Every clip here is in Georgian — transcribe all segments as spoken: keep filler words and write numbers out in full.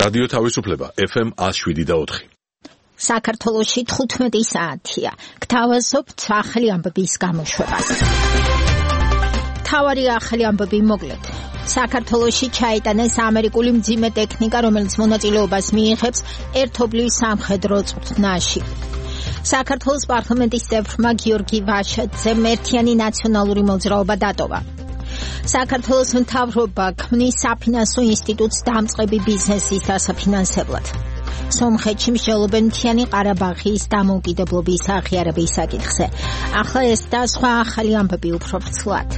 რადიო თავისუფლება ეფ ემ one oh seven point four. საქართველოში თხუთმეტი საათია. გთავაზობთ ახალი ამბების გამოშვებას. თავარი ახალი ამბები მოკლედ. საქართველოში ჩაიტანეს ამერიკული მძიმე ტექნიკა, რომელიც მონაწილეობას მიიღებს ერთობლივ სამხედრო წვრთნაში. საქართველოს პარლამენტის წევრმა გიორგი ვაშაძემ ერთიანი ნაციონალური მოძრაობა დატოვა. საქართველოს მთავრობა ქმნის საფინანსო ინსტიტუტს დამწყები ბიზნესის დასაფინანსებლად. სომხეთში მსჯელობენ მთიანი ყარაბაღის დამოუკიდებლობის აღიარების საკითხზე. ახლა ეს და სხვა ახალი ამბები უფრო ფრთხლად.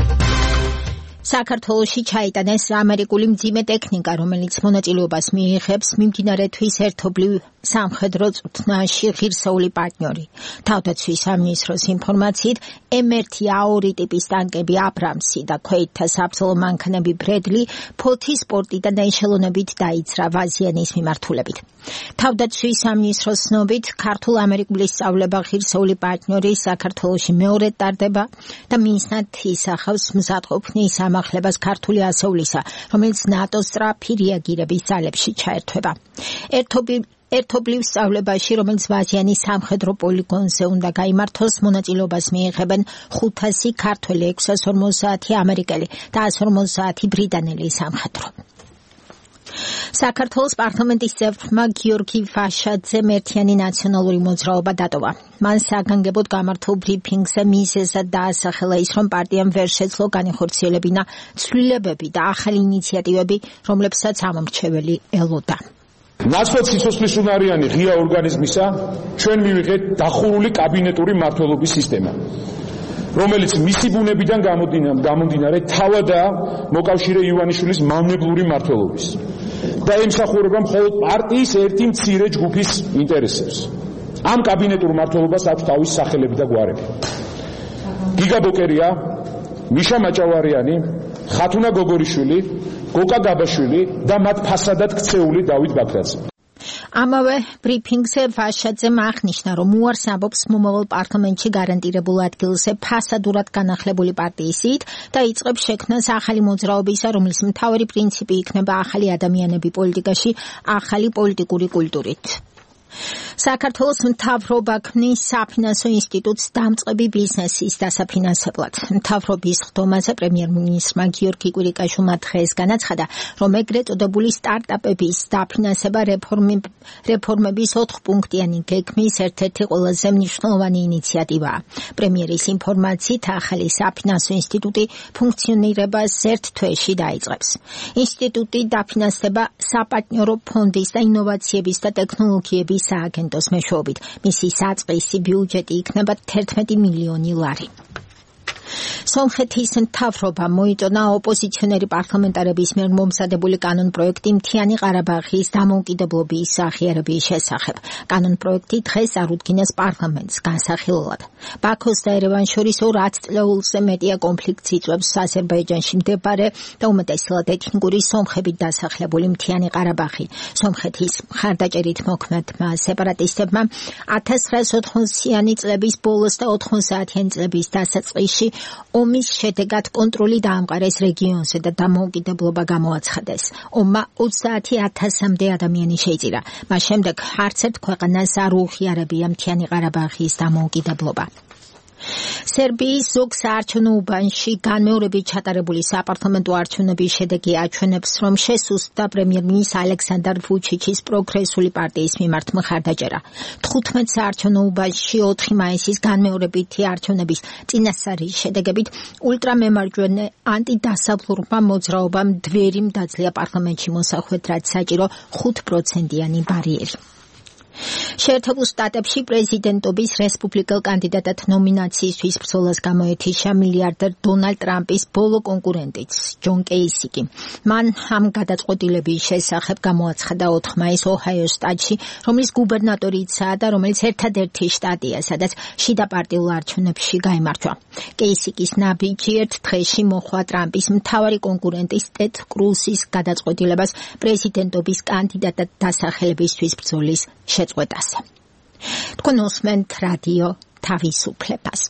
საქართველოში ჩაიტანეს ამერიკული მძიმე ტექნიკა, რომელიც მონაწილეობას მიიღებს მიმდინარეთვის ერთობლივ სამხედრო წვრთნაში ღირსეული პარტნიორი. თავდაცვის სამინისტროს ინფორმაციით ემ one A ორი ტიპის ტანკები აბრამსი და ქვეითთა საბრძოლო მანქანები ბრედლი ფოთის სპორტიდან ეშელონებით დაიცრა ვაზიანის მიმართულებით. თავდაცვის სამინისტროს ცნობით, ქართულ-ამერიკული სწავლება ღირსეული პარტნიორი საქართველოში მეორედ ტარდება და მიზნად ისახავს მზადყოფნის ამახლებას ქართული ასეულისა, რომელიც ნატოს სწრაფი რეაგირების ძალებში ჩაერთვება. ერთობლივ ერთობლივ სწავლებაში, რომელიც ვაზიანის სამხედრო პოლიგონზე უნდა გაიმართოს, მონაწილეობას მიიღებენ ხუთასი ქართველი, ექვსას ორმოცდაათი ამერიკელი და ას ორმოცდაათი ბრიტანელი სამხედრო. საქართველოს პარლამენტის წევრმა გიორგი ვაშაძემ ერთიანი ნაციონალური მოძრაობა დატოვა. მან საგანგებოდ გამართულ ბრიფინგზე მიზეზად დაასახელა ის, რომ პარტიამ ვერ შეძლო განეხორციელებინა ცვლილებები და ახალი ინიციატივები, რომლებსაც ამომრჩეველი ელოდა. ნაცვლად სიცოცხლის უნარიანი ღია ორგანიზმისა ჩვენ მივიღეთ დახურული კაბინეტური მმართველობის სისტემა, რომელიც მისი ბუნებიდან გამომდინარე თავადაა მოკავშირე ივანიშვილის მავნებლური მმართველობის და ემსახურება მხოლოდ პარტიის ერთი მცირე ჯგუფის ინტერესებს. ამ კაბინეტურ მმართველობას აქვს თავისი სახელები და გვარები. გიგა ბოკერია, მიშა მაჭავარიანი, ხათუნა გოგორიშვილი, გოკა გაბაშვილი და მათ ფასადად ქცეული დავით ბაქრაძე. ამავე ბრიფინგზე ვაშაძემ აღნიშნა, რომ უარს ამბობს მომავალ პარლამენტში გარანტირებულ ადგილზე ფასადურად განახლებული პარტიის სიით და იწყებს შექმნას ახალი მოძრაობისა, რომლის მთავარი პრინციპი იქნება ახალი ადამიანები პოლიტიკაში, ახალი პოლიტიკური კულტურით. საქართველოს მთავრობა ქმნის საფინანსო ინსტიტუტს დამწყები ბიზნესის დასაფინანსებლად. მთავრობის ხდომაზე პრემიერ-მინისტრმა გიორგი კვირიკაშვილმა დღეს განაცხადა, რომ ეგრეთ წოდებული სტარტაპების დაფინანსება რეფორმების ოთხპუნქტიანი გეგმის ერთ-ერთი ყველაზე მნიშვნელოვანი ინიციატივაა. პრემიერის ინფორმაციით, ახალი საფინანსო ინსტიტუტი ფუნქციონირებას ერთ თვეში დაიწყებს. ინსტიტუტი დაფინანსდება საპარტნიორო ფონდის და ინოვაციების და ტექნოლოგიების სააგენტოს მეშვეობით. მისი საწყისი ბიუჯეტი იქნება თერთმეტი მილიონი ლარი. სომხეთის მთავრობა მოიწონა ოპოზიციონერი პარლამენტარების მიერ მომზადებული კანონპროექტი მთიანი ყარაბაღის დამოუკიდებლობის აღიარების შესახებ. კანონპროექტი დღეს წარუდგინეს პარლამენტს განსახილველად. ბაქოს და ერევანს შორის ორ ათწლეულზე მეტია კონფლიქტს იწვევს აზერბაიჯანში მდებარე და უმეტესად ეთნიკური სომხებით დასახლებული მთიანი ყარაბაღი. სომხეთის მხარდაჭერით მოქმედმა სეპარატისტებმა ათას ცხრაასი ოთხმოციანი წლების ბოლოს და ოთხმოცდაათიანი წლების დასაწყისში ომის შედეგად კონტროლი დაამყარეს რეგიონზე და დამოუკიდებლობა გამოაცხადეს. ომმა ოცდაათი ათასამდე ადამიანი შეიწირა. მას შემდეგ არც ერთ ქვეყანას არ უღიარებია მთიანი ყარაბაღის დამოუკიდებლობა. სერბიის ზოგ საარჩევნო უბანში განმეორებით ჩატარებული საპარლამენტო არჩევნების შედეგი აჩვენებს, რომ შესუსტდა პრემიერ-მინისტრ ალექსანდრ ვუჩიჩის პროგრესული პარტიის მიმართ მხარდაჭერა. თხუთმეტ საარჩევნო უბანში ოთხი მაისის განმეორებითი არჩევნების წინასწარი შედეგებით ულტრამემარჯვენე ანტიდასავლურმა მოძრაობამ დვერი დაძლია პარლამენტში მოსახვედ, რაც საჭირო ხუთპროცენტიანი ბარიერი. შეერთებულ შტატებში პრეზიდენტობის რესპუბლიკელ კანდიდატად ნომინაციისთვის ბრძოლას გამოეთიშა მილიარდერ დონალდ ტრამპის ბოლო კონკურენტიც ჯონ კეისიკი. მან ამ გადაწყვეტილების შესახებ გამოაცხადა ოთხ მაისს ოჰაიოს შტატში, რომლის გუბერნატორიცაა და რომელიც ერთადერთი შტატია, სადაც შიდა პარტიულ არჩევნებში გაიმარჯვა. კეისიკის ნაბიჯი ერთ დღეში მოჰყვა ტრამპის მთავარი კონკურენტის ტედ კრუსის გადაწყვეტილებას პრეზიდენტობის კანდიდატად დასახელებისთვის ბრძოლის შეწყვეტაზე. თქვენ უსმენთ რადიო თავისუფლებას.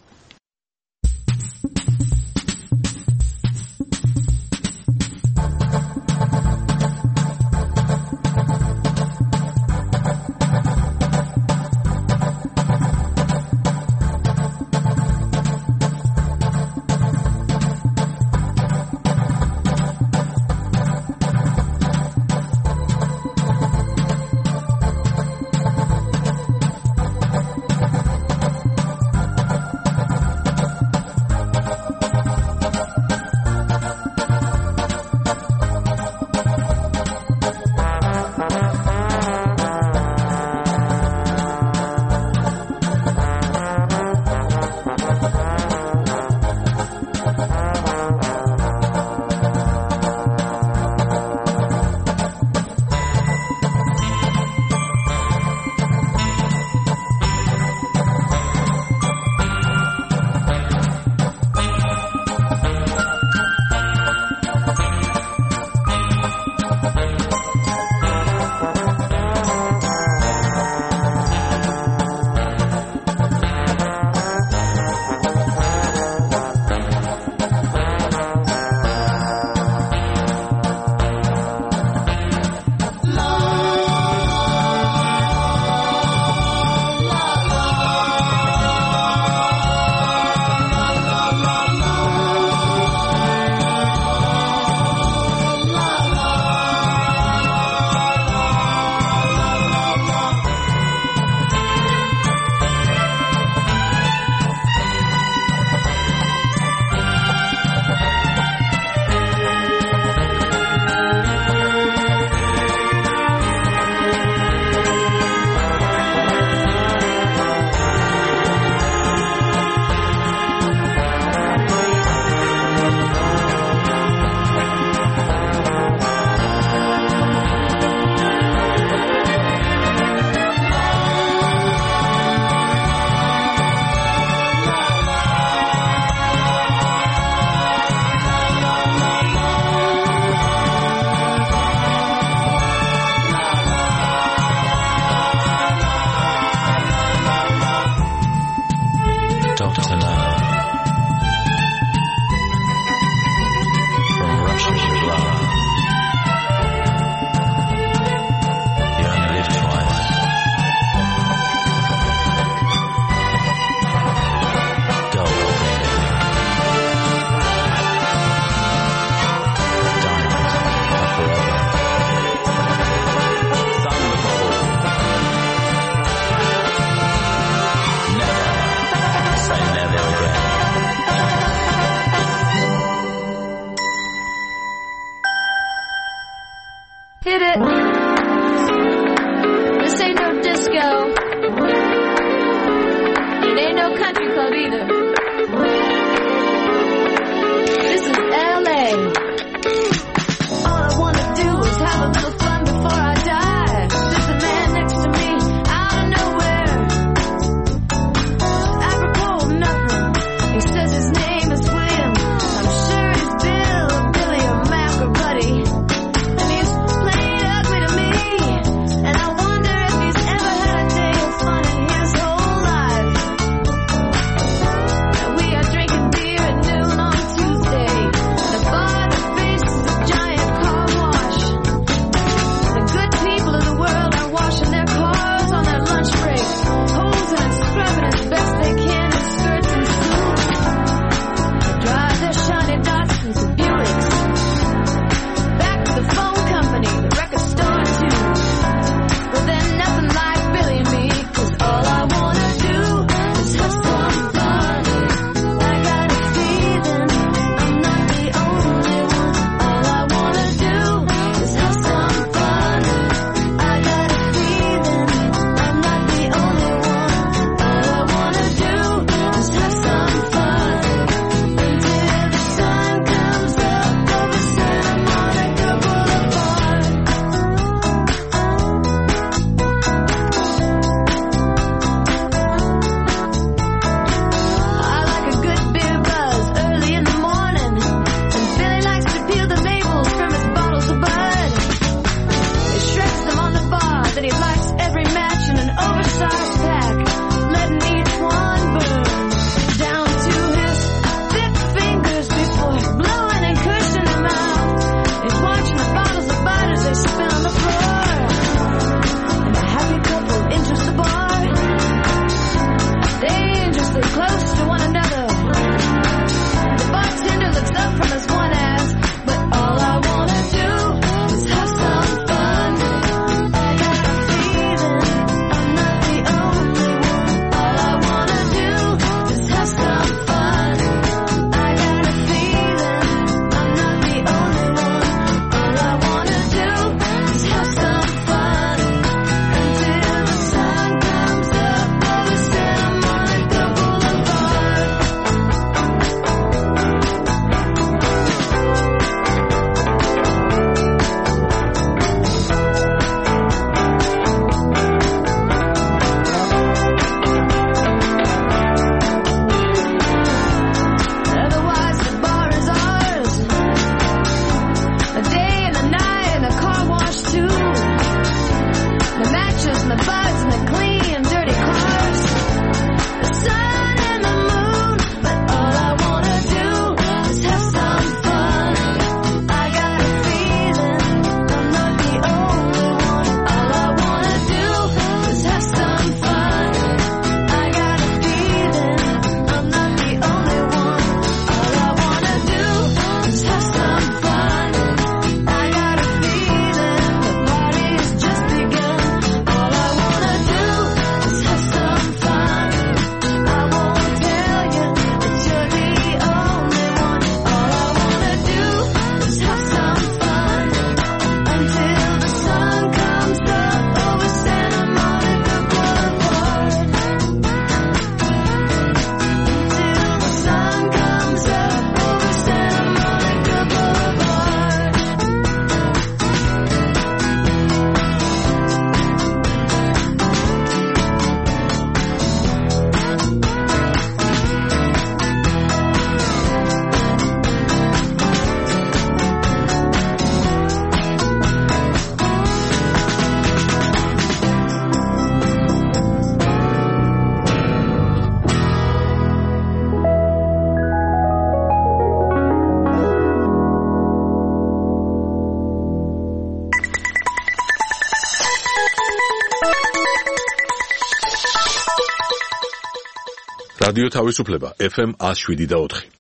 რადიო თავისუფლება ეფ ემ one oh seven point four.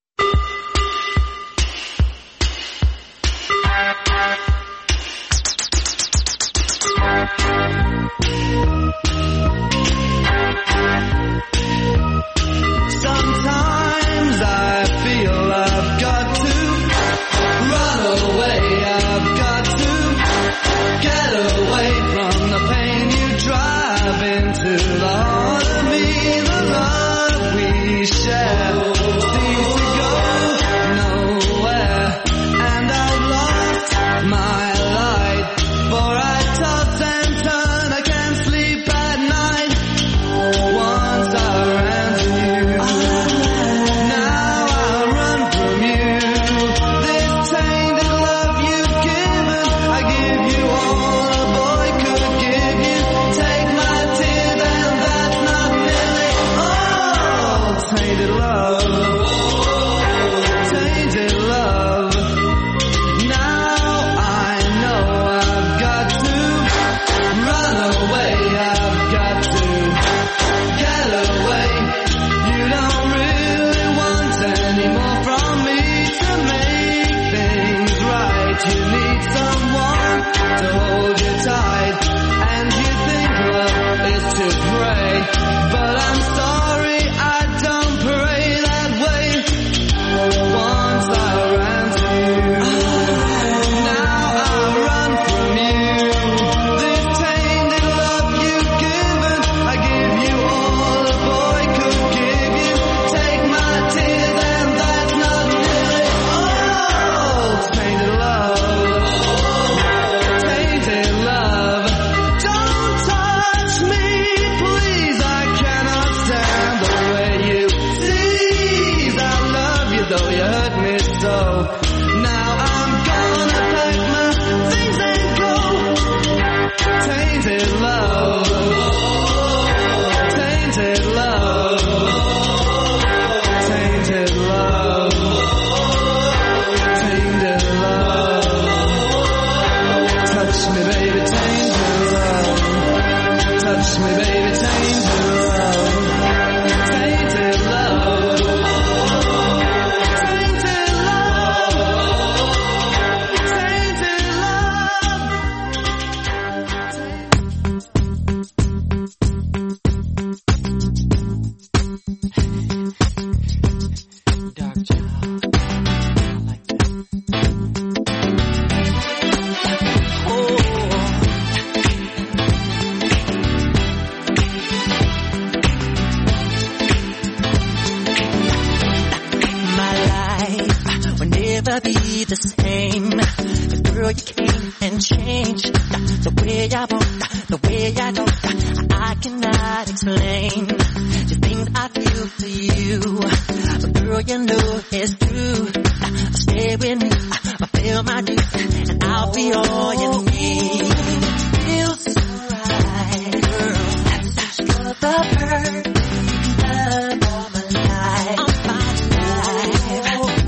Sometimes I feel I've got to run away, I've got to get away from the pain you drive into the heart of me. The love we share seems to go nowhere, and I've lost my light, for I toss and turn, I can't sleep at night. Once I ran to you, now I run from you. This tainted love you've given, I give you all a boy could give you. Take my tears and that's not nearly all. Tainted love, tainted love. Now I know I've got to run away, I've got to get away. You don't really want any more from me to make things right. You need someone to hold you tight, and you think love is to pray, but I'm sorry, I don't pray that way. Once I ran to you, now I run from you. This tainted love you've given, I give you all a boy could give you. Take my tears and that's not nearly all. Tainted love, tainted love. Don't touch me, please, I cannot stand the way you tease. I love you though you hurt me so. Now I'm gonna pack my things and go. Tainted love, tainted love, tainted love, tainted love. Touch me, baby, tainted love. Touch me, baby, tainted love. Tainted love, tainted Be the same. Girl, you came and changed the way I walk, the way I talk. I cannot explain the things I feel for you. But girl, you know it's true. Stay with me, I feel my dues, and I'll be all you need. Feels so right, girl. That's just for the perfect love all my life. All my life.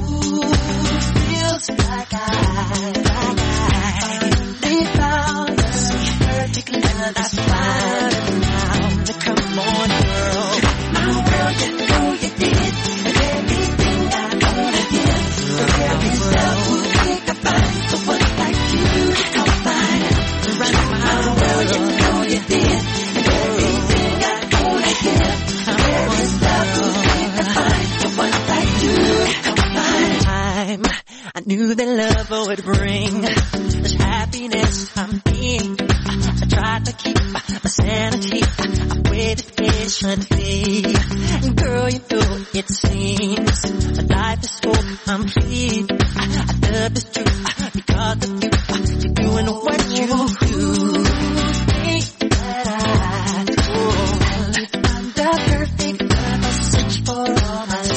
Feels like I, like I finally found the perfect love. That's fine now. Come on, girl. My world, you know you did everything I wanna give. Every love will think I find someone like you. Come find right my world, you know you did everything I wanna give. Every love will think I find someone like you. Come find time. I knew that love would bring this happiness I'm in. I tried to keep my sanity. I waited patiently. Girl, you know it seems life is so complete. I love is true because of you. You're doing what you do. Think that I do. I'm the perfect love I search for all my life.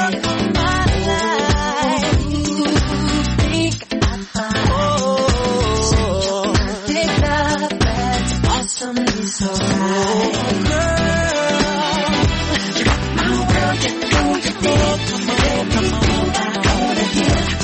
So right, girl, you got my world, you know you did. Everything I wanna give.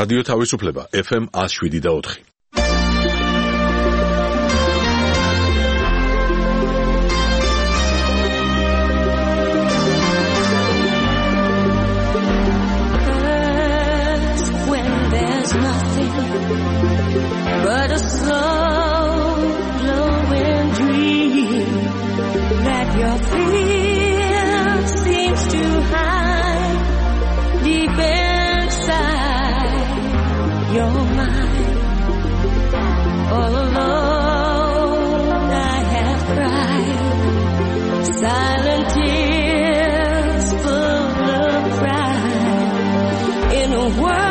რადიო თავისუფლება ეფ ემ one oh seven და four. But a slow glowing dream that your fear seems to hide deep inside your mind. All alone I have cried silent tears full of pride in a world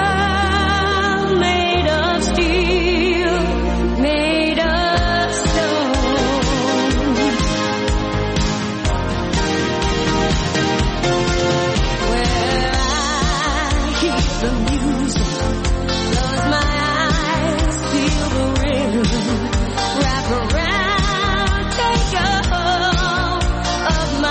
of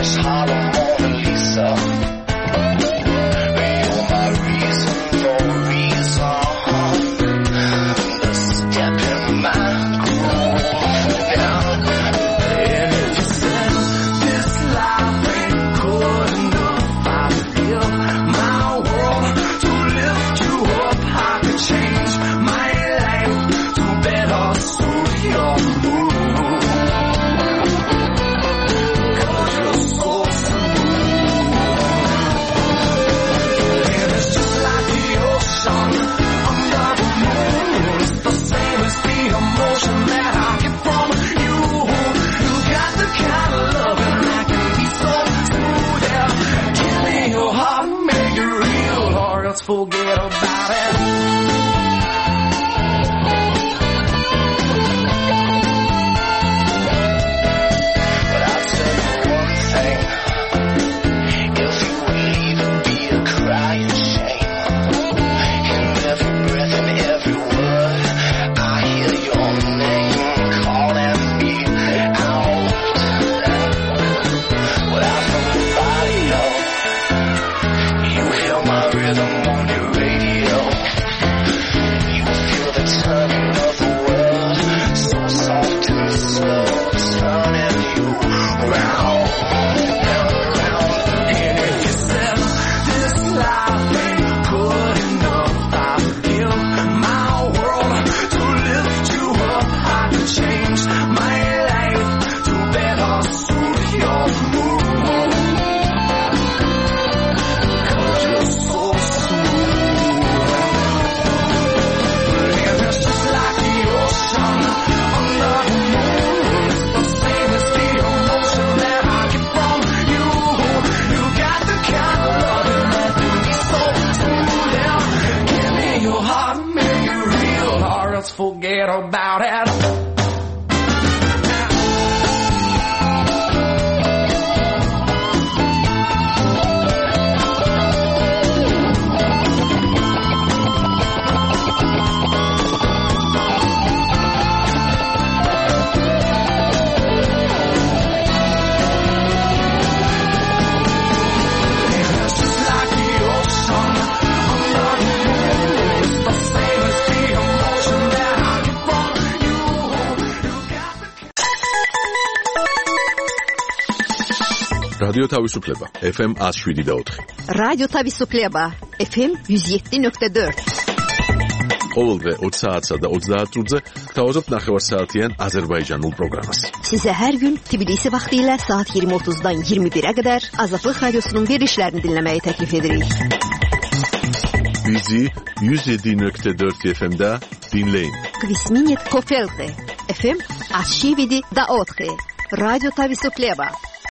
Forget about it. But I'll tell you one thing. If you would leave it be a crying shame. In every breath and every word, I hear your name calling me out. Without somebody else, you hear my rhythm. Forget about it. რადიო თავისუფლება ეფ ემ one oh seven point four. რადიო თავისუფლება ეფ ემ one oh seven point four. ყოველდღე twenty საათსა და thirty წუთზე გთავაზობთ ნახევარსაათიან აზერბაიჯანულ პროგრამას. Size her gün Tbilisi vaxtilə saat yirmi otuzdan iyirmi birə qədər Azadlıq Radiosunun verilişlərini dinləməyi təklif edirik. Bizi one oh seven point four efe em'də dinləyin. Kvisminit Kofelte efe em one oh seven point four. Radyo Tavisupleva.